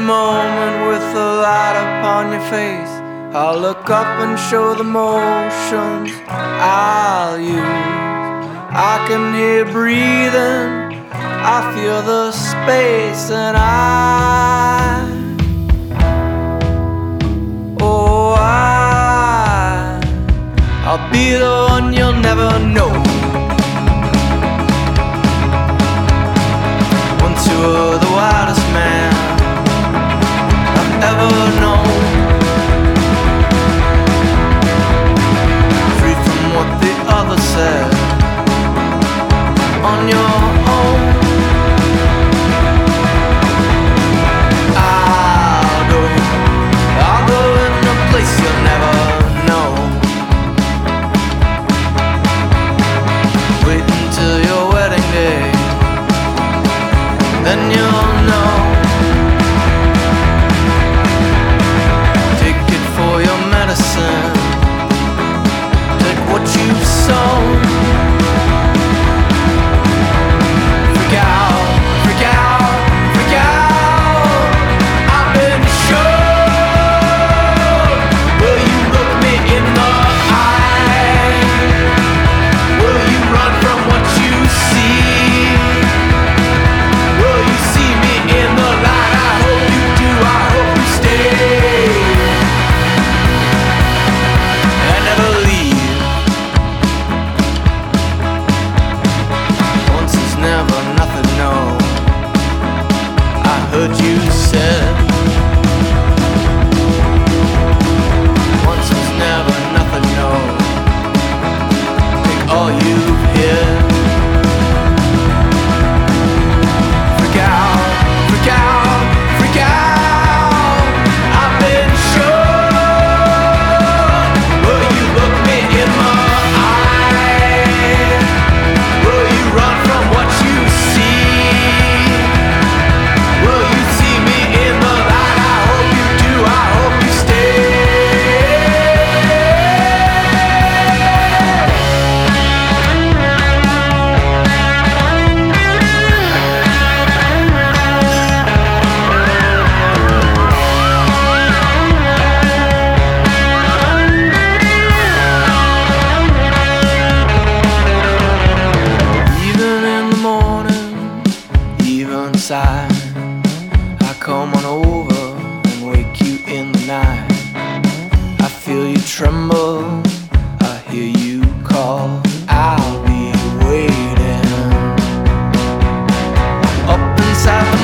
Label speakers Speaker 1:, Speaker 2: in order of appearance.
Speaker 1: moment with the light upon your face, I'll look up and show the motions I'll use. I can hear breathing, I feel the space, and I'll be the one you'll never know. Once you were the wildest man I've ever known, free from what the others said, on your own. I'll go in a place you'll never know. Wait until your wedding day, then you'll know. Take it for your medicine, take what you've sown. Freak out, freak out, freak out. I've been shown. Will you look me in the eye? Will you run from what you see? Will you see me in the light? I hope you do, I hope you stay and never leave. Once is never nothing, no, I heard you said. Once was never nothing, no, take all you've hid. Freak out, freak out, freak out. I've been shown. Will you look me in the eye? Will you run from what you see? Will you see me in the light? I hope you do, I hope you stay. Even in the morning, even inside, I come on over and wake you in the night. I feel you tremble, I hear you call, I'll be waiting. Up inside my